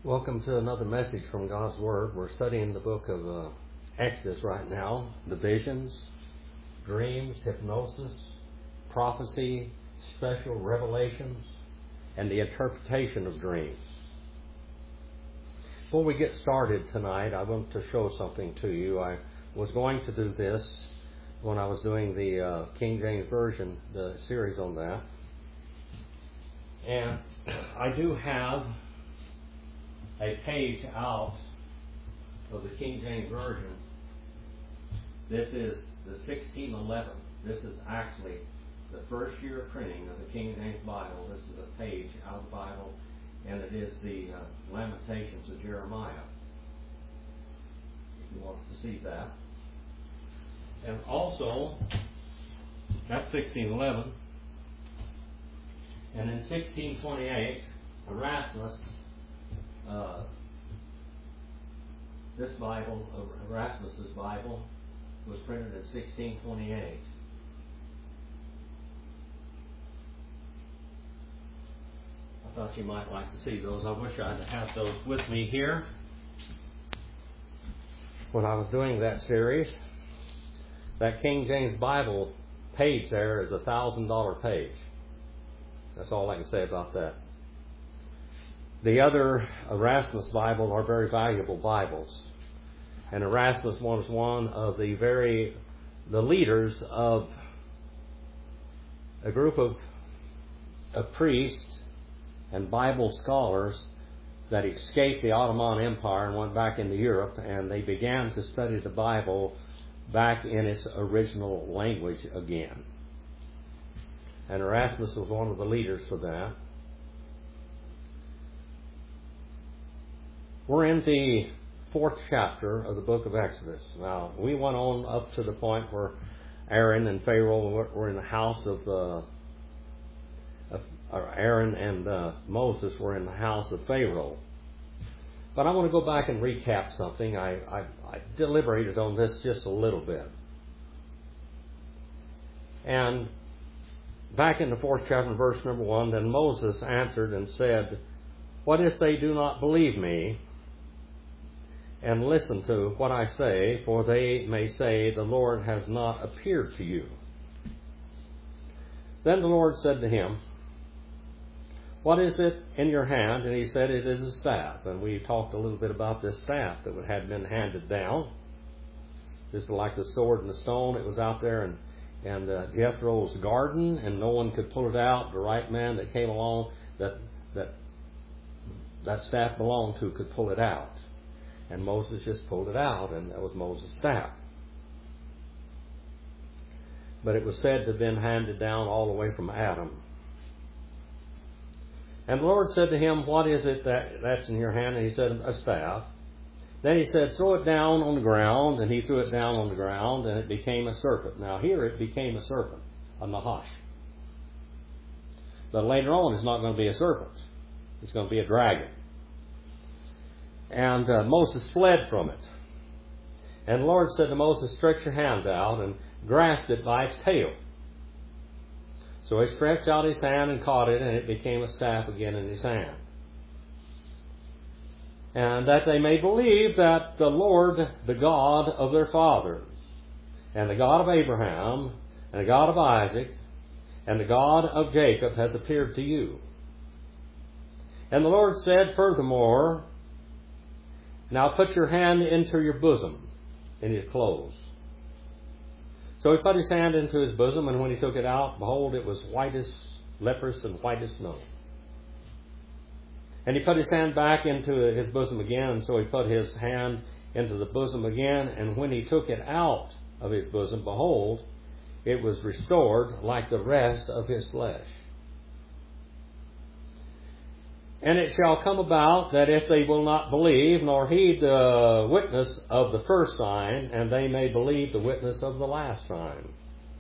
Welcome to another message from God's Word. We're studying the book of Exodus right now. The visions, dreams, hypnosis, prophecy, special revelations, and the interpretation of dreams. Before we get started tonight, I want to show something to you. I was going to do this when I was doing the King James Version, the series on that. And I do have a page out of the King James Version. This is the 1611. This is actually the first year of printing of the King James Bible. This is a page out of the Bible, and it is the Lamentations of Jeremiah, if you want to see that. And also, that's 1611. And in 1628, Erasmus, this Bible, Erasmus's Bible, was printed in 1628. I thought you might like to see those. I wish I'd had those with me here when I was doing that series. That King James Bible page there is a $1,000 page. That's all I can say about that. The other Erasmus Bible are very valuable Bibles. And Erasmus was one of the leaders of a group of priests and Bible scholars that escaped the Ottoman Empire and went back into Europe, and they began to study the Bible back in its original language again. And Erasmus was one of the leaders for that. We're in the 4th chapter of the book of Exodus. Now, we went on up to the point where Aaron and Pharaoh were in the house of Aaron and Moses were in the house of Pharaoh. But I want to go back and recap something. I deliberated on this just a little bit. And back in the 4th chapter, verse number 1, then Moses answered and said, "What if they do not believe me and listen to what I say, for they may say, the Lord has not appeared to you." Then the Lord said to him, "What is it in your hand?" And he said, "It is a staff." And we talked a little bit about this staff that had been handed down. This is like the sword and the stone. It was out there in Jethro's garden, and no one could pull it out. The right man that came along that staff belonged to could pull it out. And Moses just pulled it out, and that was Moses' staff. But it was said to have been handed down all the way from Adam. And the Lord said to him, "What is it that's in your hand?" And he said, "A staff." Then he said, "Throw it down on the ground." And he threw it down on the ground, and it became a serpent. Now here it became a serpent, a Nahash. But later on it's not going to be a serpent. It's going to be a dragon. And Moses fled from it. And the Lord said to Moses, "Stretch your hand out and grasp it by its tail." So he stretched out his hand and caught it, and it became a staff again in his hand. And that they may believe that the Lord, the God of their fathers, and the God of Abraham, and the God of Isaac, and the God of Jacob has appeared to you. And the Lord said, "Furthermore, now put your hand into your bosom," in his clothes. So he put his hand into his bosom, and when he took it out, behold, it was white as leprous and white as snow. And he put his hand back into his bosom again, and so he put his hand into the bosom again, and when he took it out of his bosom, behold, it was restored like the rest of his flesh. And it shall come about that if they will not believe, nor heed the witness of the first sign, and they may believe the witness of the last sign.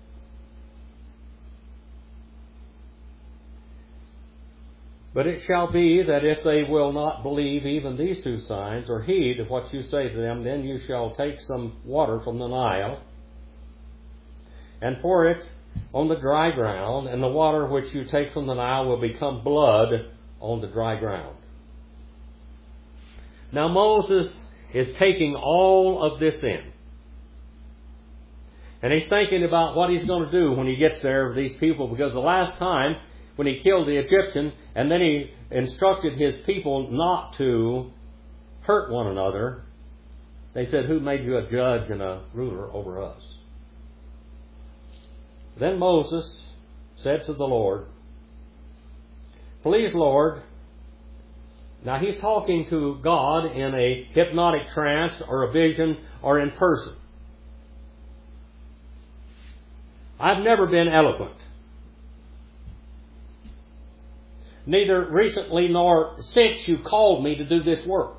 But it shall be that if they will not believe even these 2 signs, or heed what you say to them, then you shall take some water from the Nile, and pour it on the dry ground, and the water which you take from the Nile will become blood on the dry ground. Now Moses is taking all of this in. And he's thinking about what he's going to do when he gets there with these people, because the last time when he killed the Egyptian, and then he instructed his people not to hurt one another, they said, "Who made you a judge and a ruler over us?" Then Moses said to the Lord, "Please, Lord," now he's talking to God in a hypnotic trance or a vision or in person. "I've never been eloquent, neither recently nor since you called me to do this work.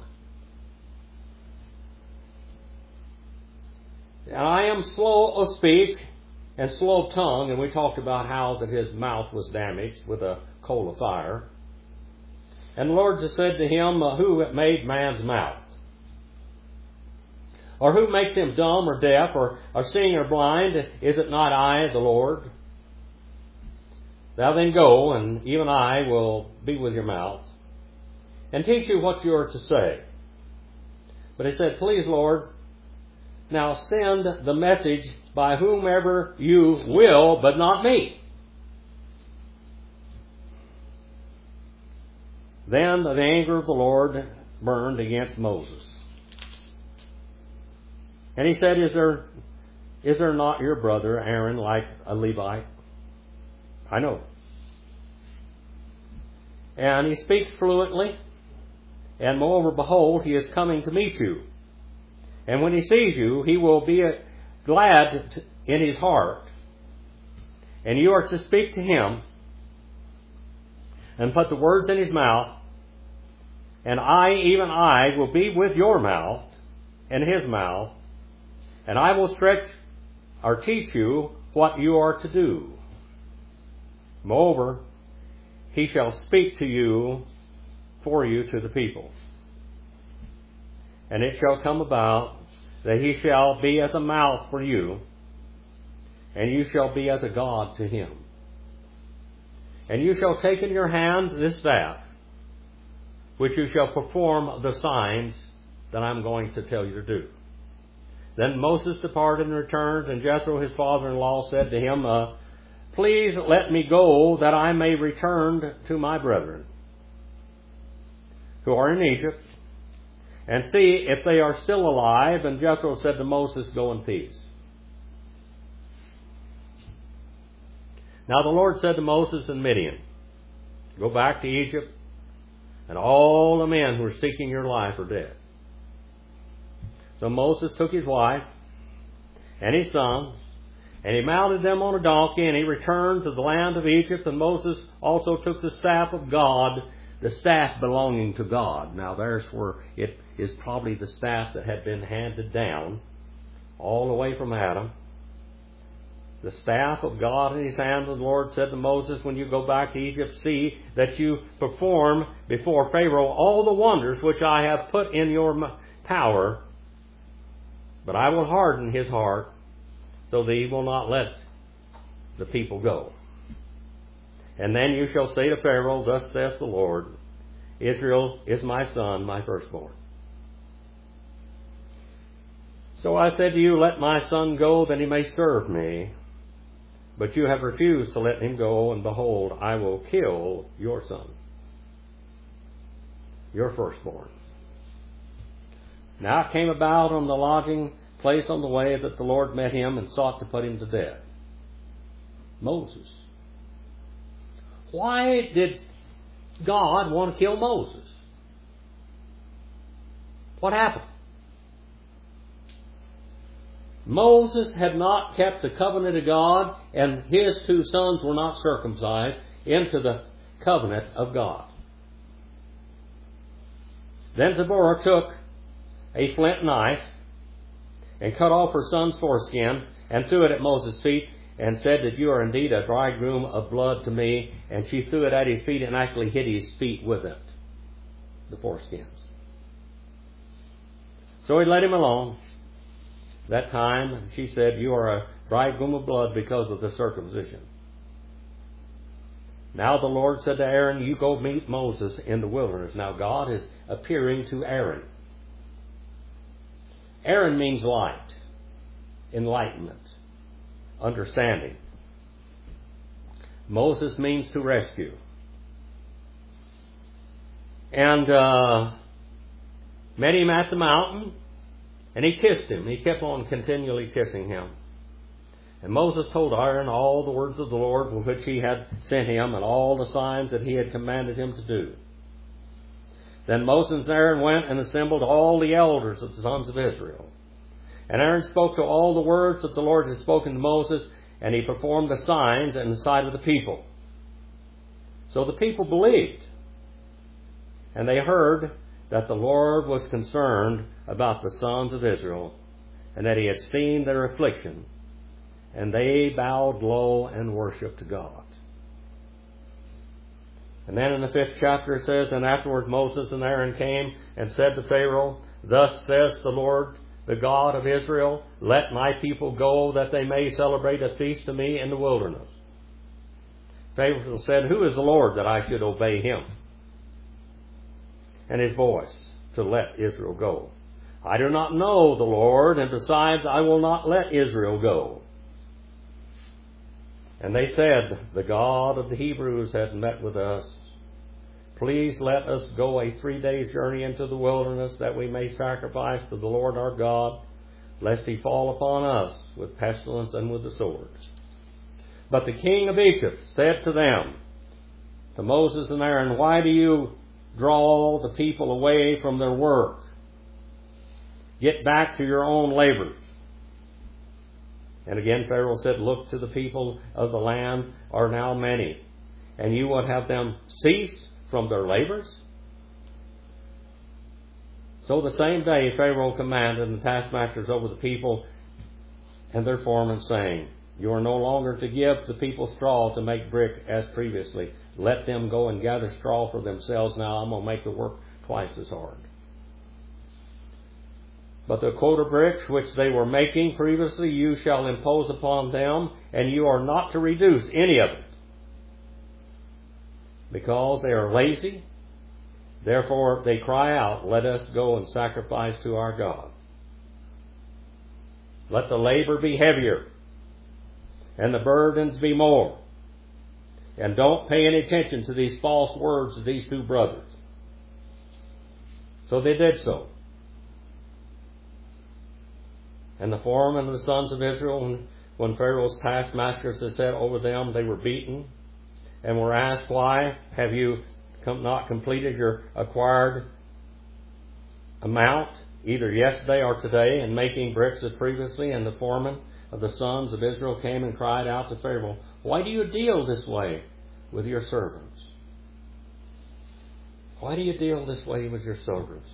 And I am slow of speech and slow of tongue," and we talked about how that his mouth was damaged with a coal of fire. And the Lord just said to him, "Who made man's mouth? Or who makes him dumb or deaf or seeing or blind? Is it not I, the Lord? Thou then go, and even I will be with your mouth, and teach you what you are to say." But he said, "Please, Lord, now send the message by whomever you will, but not me." Then the anger of the Lord burned against Moses. And he said, Is there not your brother Aaron like a Levite? I know. And he speaks fluently. And moreover, behold, he is coming to meet you. And when he sees you, he will be glad in his heart. And you are to speak to him and put the words in his mouth. And I, even I, will be with your mouth and his mouth. And I will stretch or teach you what you are to do. Moreover, he shall speak to you for you to the people. And it shall come about that he shall be as a mouth for you, and you shall be as a God to him. And you shall take in your hand this staff, which you shall perform the signs that I'm going to tell you to do. Then Moses departed and returned, and Jethro, his father-in-law, said to him, "Please let me go, that I may return to my brethren who are in Egypt, and see if they are still alive." And Jethro said to Moses, "Go in peace." Now the Lord said to Moses in Midian, "Go back to Egypt, and all the men who are seeking your life are dead." So Moses took his wife and his sons, and he mounted them on a donkey, and he returned to the land of Egypt. And Moses also took the staff of God, the staff belonging to God. Now there's where it is probably the staff that had been handed down all the way from Adam. The staff of God in his hand. And the Lord said to Moses, "When you go back to Egypt, see that you perform before Pharaoh all the wonders which I have put in your power. But I will harden his heart, so that he will not let the people go. And then you shall say to Pharaoh, Thus saith the Lord, Israel is my son, my firstborn. So I said to you, Let my son go, that he may serve me. But you have refused to let him go, and behold, I will kill your son, your firstborn." Now it came about on the lodging place on the way that the Lord met him and sought to put him to death. Moses. Why did God want to kill Moses? What happened? Moses had not kept the covenant of God, and his two sons were not circumcised into the covenant of God. Then Zipporah took a flint knife and cut off her son's foreskin and threw it at Moses' feet and said that you are indeed a bridegroom of blood to me. And she threw it at his feet and actually hit his feet with it, the foreskins. So he let him alone. That time she said, you are a bridegroom of blood because of the circumcision. Now the Lord said to Aaron, you go meet Moses in the wilderness. Now God is appearing to Aaron. Aaron means light, enlightenment, understanding. Moses means to rescue. And met him at the mountain, and he kissed him. He kept on continually kissing him. And Moses told Aaron all the words of the Lord with which he had sent him, and all the signs that he had commanded him to do. Then Moses and Aaron went and assembled all the elders of the sons of Israel. And Aaron spoke to all the words that the Lord had spoken to Moses, and he performed the signs in the sight of the people. So the people believed. And they heard that the Lord was concerned about the sons of Israel, and that he had seen their affliction. And they bowed low and worshipped God. And then in the 5th chapter it says, And afterward Moses and Aaron came and said to Pharaoh, Thus says the Lord, the God of Israel, Let my people go, that they may celebrate a feast to me in the wilderness. Pharaoh said, Who is the Lord that I should obey him and his voice to let Israel go? I do not know the Lord, and besides I will not let Israel go. And they said, The God of the Hebrews has met with us. Please let us go a 3 days' journey into the wilderness, that we may sacrifice to the Lord our God, lest he fall upon us with pestilence and with the sword. But the king of Egypt said to them, to Moses and Aaron, Why do you draw the people away from their work? Get back to your own labors. And again Pharaoh said, Look, to the people of the land are now many, and you would have them cease from their labors? So the same day Pharaoh commanded the taskmasters over the people and their foremen, saying, You are no longer to give the people straw to make brick as previously. Let them go and gather straw for themselves now. I'm going to make the work twice as hard. But the quota bricks which they were making previously you shall impose upon them, and you are not to reduce any of it, because they are lazy. Therefore they cry out, Let us go and sacrifice to our God. Let the labor be heavier, and the burdens be more. And don't pay any attention to these false words of these two brothers. So they did so. And the foremen of the sons of Israel, when Pharaoh's taskmasters had set over them, they were beaten and were asked, Why have you not completed your acquired amount, either yesterday or today, in making bricks as previously? And the foreman of the sons of Israel came and cried out to Pharaoh, Why do you deal this way with your servants? Why do you deal this way with your servants?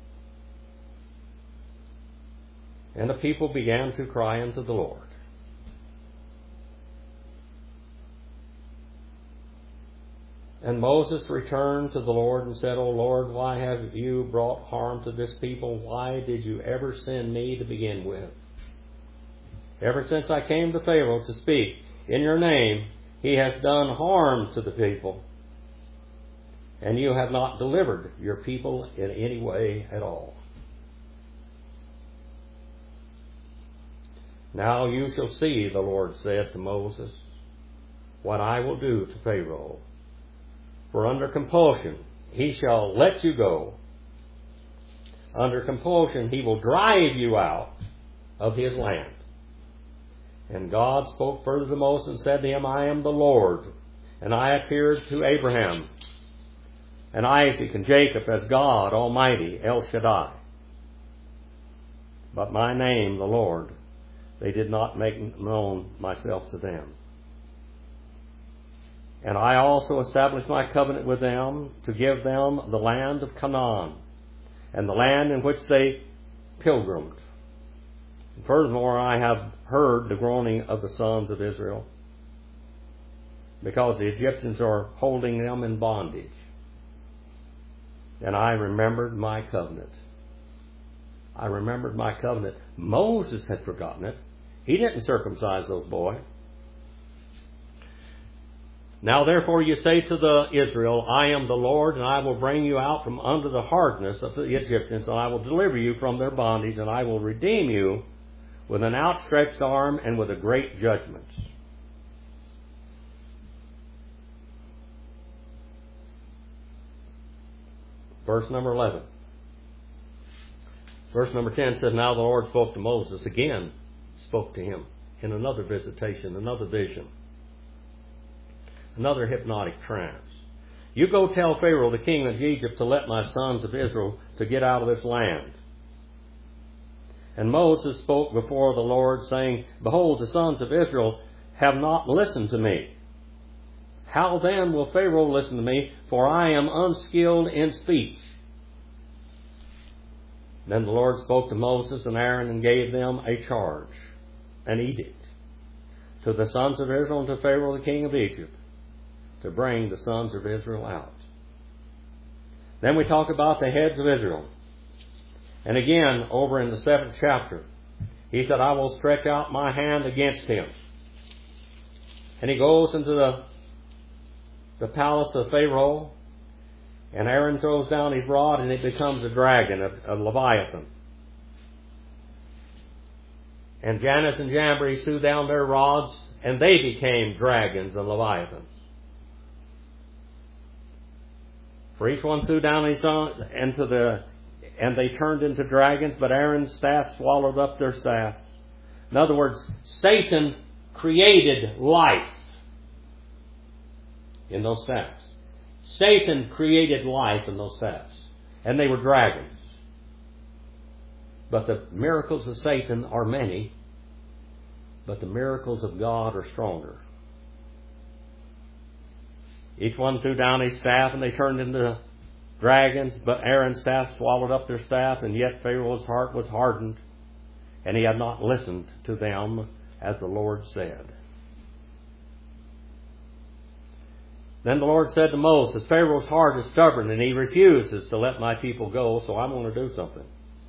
And the people began to cry unto the Lord. And Moses returned to the Lord and said, O Lord, why have you brought harm to this people? Why did you ever send me to begin with? Ever since I came to Pharaoh to speak in your name, he has done harm to the people, and you have not delivered your people in any way at all. Now you shall see, the Lord said to Moses, what I will do to Pharaoh. For under compulsion he shall let you go. Under compulsion he will drive you out of his land. And God spoke further to Moses and said to him, I am the Lord, and I appeared to Abraham and Isaac and Jacob as God Almighty, El Shaddai. But my name, the Lord, they did not make known myself to them. And I also established my covenant with them to give them the land of Canaan and the land in which they pilgrimed. And furthermore, I have heard the groaning of the sons of Israel, because the Egyptians are holding them in bondage. And I remembered my covenant. I remembered my covenant. Moses had forgotten it. He didn't circumcise those boys. Now therefore you say to the Israel, I am the Lord, and I will bring you out from under the hardness of the Egyptians, and I will deliver you from their bondage, and I will redeem you with an outstretched arm and with a great judgment. Verse number 11. Verse number 10 says, Now the Lord spoke to Moses again, spoke to him in another visitation, another vision, another hypnotic trance. You go tell Pharaoh, the king of Egypt, to let my sons of Israel to get out of this land. And Moses spoke before the Lord, saying, Behold, the sons of Israel have not listened to me. How then will Pharaoh listen to me? For I am unskilled in speech. Then the Lord spoke to Moses and Aaron and gave them a charge, an edict, to the sons of Israel and to Pharaoh, the king of Egypt, to bring the sons of Israel out. Then we talk about the heads of Israel. And again, over in the 7th chapter, he said, I will stretch out my hand against him. And he goes into the palace of Pharaoh, and Aaron throws down his rod, and it becomes a dragon, a Leviathan. And Jannes and Jambres threw down their rods, and they became dragons and Leviathans. For each one threw down his own and they turned into dragons, but Aaron's staff swallowed up their staff. In other words, Satan created life in those staffs. Satan created life in those staffs. And they were dragons. But the miracles of Satan are many, but the miracles of God are stronger. Each one threw down his staff, and they turned into dragons, but Aaron's staff swallowed up their staff, and yet Pharaoh's heart was hardened, and he had not listened to them as the Lord said. Then the Lord said to Moses, Pharaoh's heart is stubborn, and he refuses to let my people go, so I'm going to do something.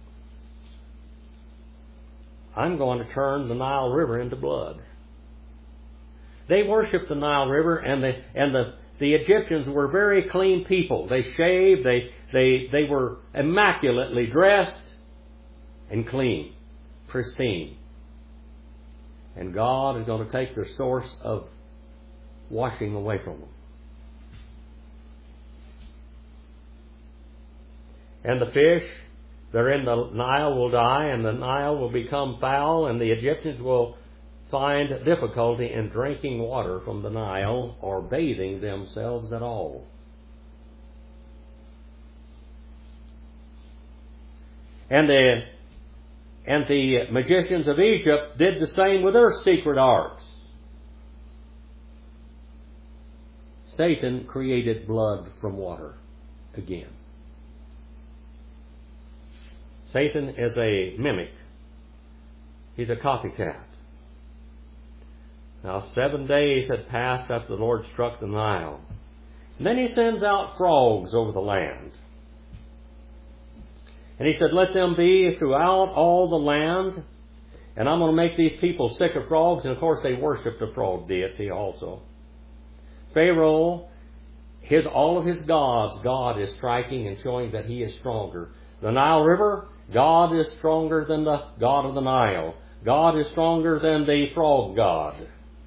I'm going to turn the Nile River into blood. They worshiped the Nile River, and the Egyptians were very clean people. They shaved, they were immaculately dressed and clean, pristine. And God is going to take their source of washing away from them. And the fish that are in the Nile will die, and the Nile will become foul, and the Egyptians will find difficulty in drinking water from the Nile or bathing themselves at all. And the magicians of Egypt did the same with their secret arts. Satan created blood from water again. Satan is a mimic. He's a copycat. Now 7 days had passed after the Lord struck the Nile. And then he sends out frogs over the land. And he said, let them be throughout all the land. And I'm going to make these people sick of frogs. And of course they worshiped a frog deity also. Pharaoh, all of his gods, God is striking and showing that he is stronger. The Nile River, God is stronger than the God of the Nile. God is stronger than the frog god.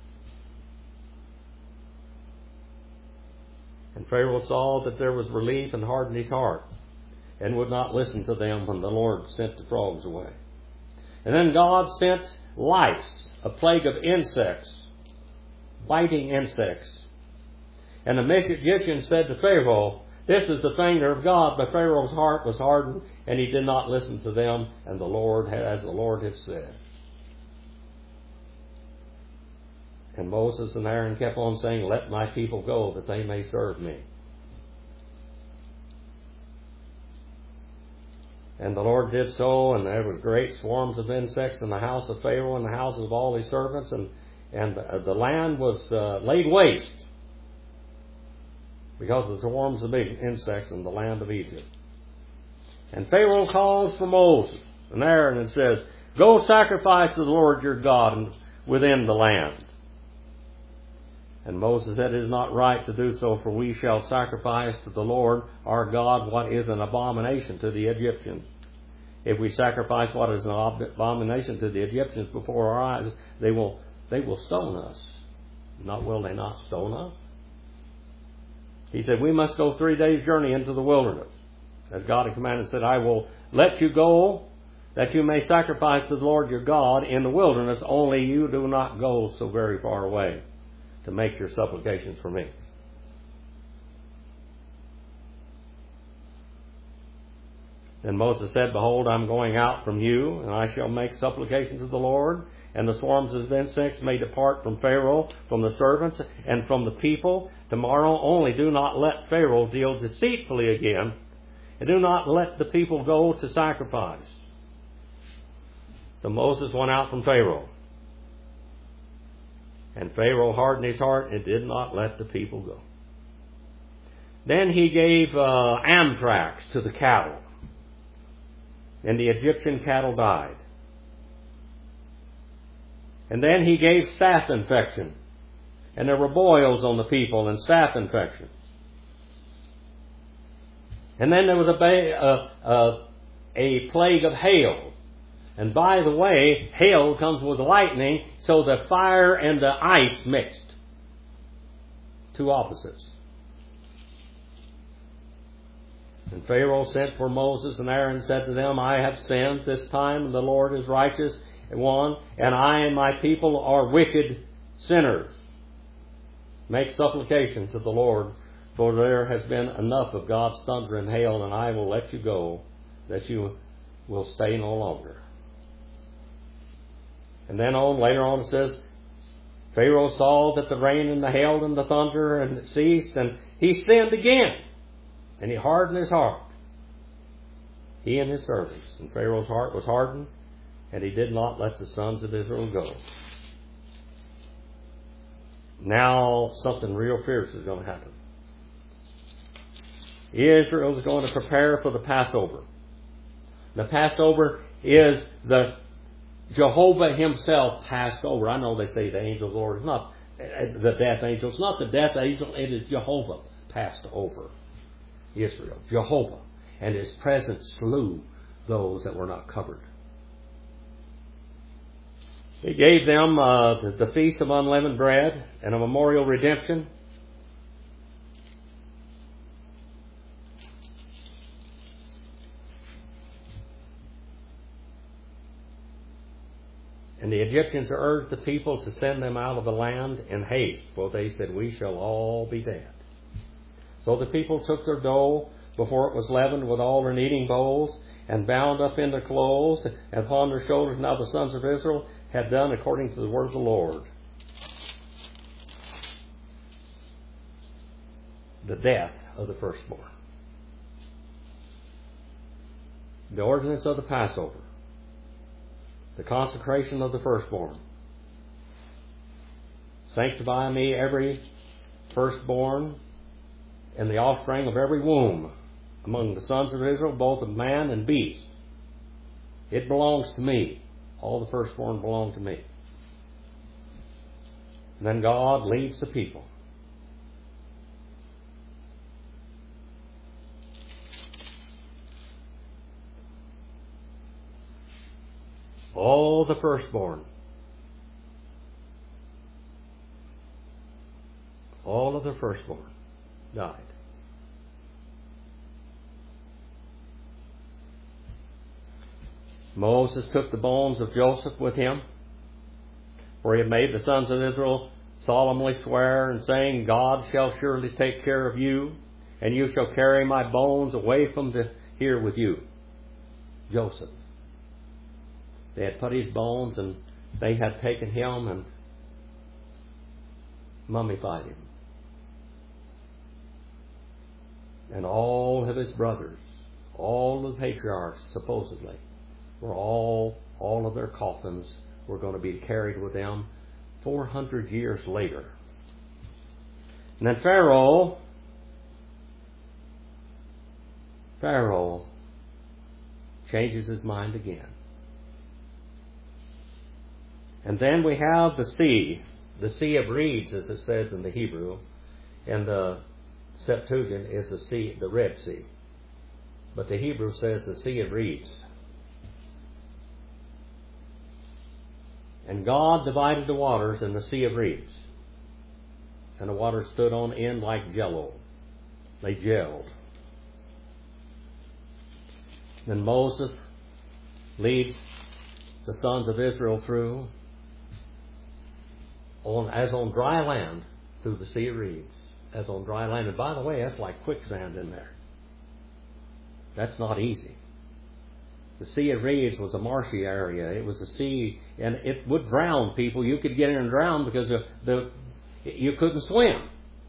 And Pharaoh saw that there was relief and hardened his heart and would not listen to them when the Lord sent the frogs away. And then God sent lice, a plague of insects, biting insects. And the magician said to Pharaoh, this is the finger of God, but Pharaoh's heart was hardened, and he did not listen to them, and the Lord as the Lord had said. And Moses and Aaron kept on saying, let my people go, that they may serve me. And the Lord did so, and there was great swarms of insects in the house of Pharaoh and the houses of all his servants, and the land was laid waste because of the swarms of big insects in the land of Egypt. And Pharaoh calls for Moses and Aaron and says, go sacrifice to the Lord your God within the land. And Moses said, "It is not right to do so, for we shall sacrifice to the Lord our God what is an abomination to the Egyptians. If we sacrifice what is an abomination to the Egyptians before our eyes, they will stone us. Not will they not stone us?" He said, "We must go 3 days' journey into the wilderness. As God had commanded, said, I will let you go, that you may sacrifice to the Lord your God in the wilderness, only you do not go so very far away to make your supplications for me." Then Moses said, "Behold, I am going out from you, and I shall make supplication to the Lord, and the swarms of insects may depart from Pharaoh, from the servants, and from the people. Tomorrow only do not let Pharaoh deal deceitfully again, and do not let the people go to sacrifice." So Moses went out from Pharaoh. And Pharaoh hardened his heart and did not let the people go. Then he gave anthrax to the cattle, and the Egyptian cattle died. And then he gave staph infection, and there were boils on the people and staph infection. And then there was a plague of hail. And by the way, hail comes with lightning, so the fire and the ice mixed. Two opposites. And Pharaoh sent for Moses and Aaron and said to them, "I have sinned this time, and the Lord is righteous one, and I and my people are wicked sinners. Make supplication to the Lord, for there has been enough of God's thunder and hail, and I will let you go, that you will stay no longer." And then later on it says, Pharaoh saw that the rain and the hail and the thunder and it ceased, and he sinned again, and he hardened his heart, he and his servants. And Pharaoh's heart was hardened, and he did not let the sons of Israel go. Now something real fierce is going to happen. Israel is going to prepare for the Passover. The Passover is the Jehovah himself passed over. I know they say the angel of the Lord is not the death angel. It's not the death angel. It is Jehovah passed over Israel. Jehovah. And his presence slew those that were not covered. He gave them the Feast of Unleavened Bread and a memorial redemption. And the Egyptians urged the people to send them out of the land in haste, for they said, "We shall all be dead." So the people took their dough before it was leavened with all their kneading bowls, and bound up in their clothes and upon their shoulders. Now the sons of Israel had done according to the word of the Lord. The death of the firstborn. The ordinance of the Passover. The consecration of the firstborn. Sanctify me every firstborn and the offspring of every womb among the sons of Israel, both of man and beast. It belongs to me. All the firstborn belong to me. And then God leads the people. All the firstborn. All of the firstborn died. Moses took the bones of Joseph with him, for he had made the sons of Israel solemnly swear, and saying, "God shall surely take care of you, and you shall carry my bones away from here with you." Joseph. They had put his bones, and they had taken him and mummified him. And all of his brothers, all of the patriarchs, supposedly, were all of their coffins were going to be carried with them 400 years later. And then Pharaoh changes his mind again. And then we have the sea The Sea of Reeds, as it says in the Hebrew, and the Septuagint is the Red Sea. But the Hebrew says the Sea of Reeds. And God divided the waters in the Sea of Reeds. And the waters stood on end like jello. They gelled. Then Moses leads the sons of Israel through, as on dry land, through the Sea of Reeds. As on dry land. And by the way, that's like quicksand in there. That's not easy. The Sea of Reeds was a marshy area. It was a sea, and it would drown people. You could get in and drown because you couldn't swim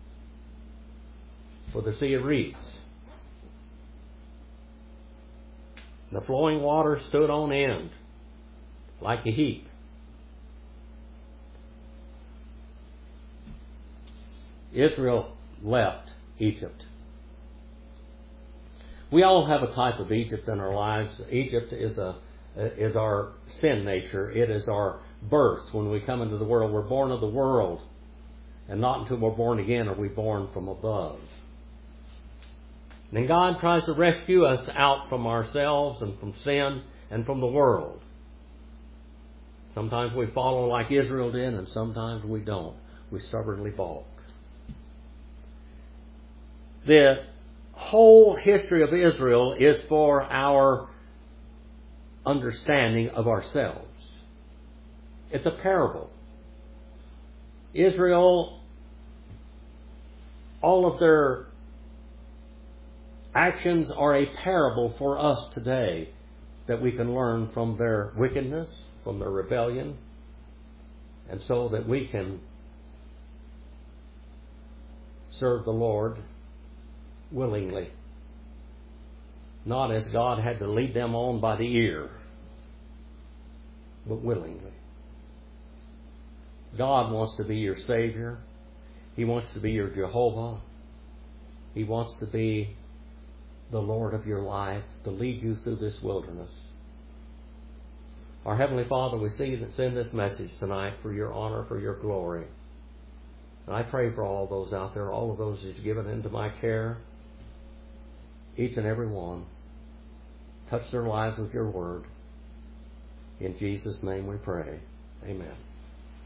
for the Sea of Reeds. The flowing water stood on end like a heap. Israel left Egypt. We all have a type of Egypt in our lives. Egypt is our sin nature. It is our birth. When we come into the world, we're born of the world. And not until we're born again are we born from above. And then God tries to rescue us out from ourselves and from sin and from the world. Sometimes we follow like Israel did, and sometimes we don't. We stubbornly balk. The whole history of Israel is for our understanding of ourselves. It's a parable. Israel, all of their actions are a parable for us today that we can learn from their wickedness, from their rebellion, and so that we can serve the Lord willingly. Not as God had to lead them on by the ear, but willingly. God wants to be your Savior. He wants to be your Jehovah. He wants to be the Lord of your life, to lead you through this wilderness. Our Heavenly Father, we send this message tonight for your honor, for your glory. And I pray for all those out there, all of those that you've given into my care, each and every one. Touch their lives with your word. In Jesus' name we pray. Amen.